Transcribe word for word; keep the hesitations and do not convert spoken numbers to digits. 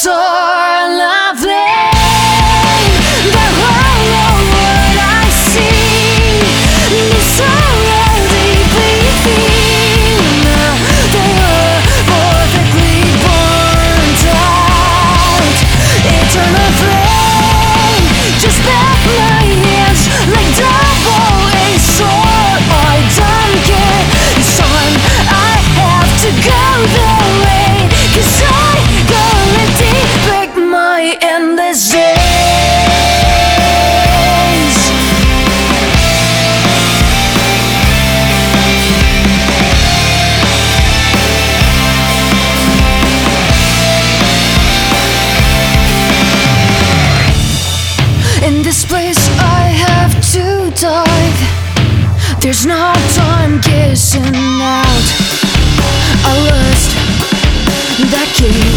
soar lovely. The whole world I see is already breathing. They were perfectly burnt out. Eternal flame, just back my hands like double-edged sword. I don't care, it's time I have to go the way, 'cause I already break my endless days. In this place I have to dive. There's no time kissing out. I lost that key.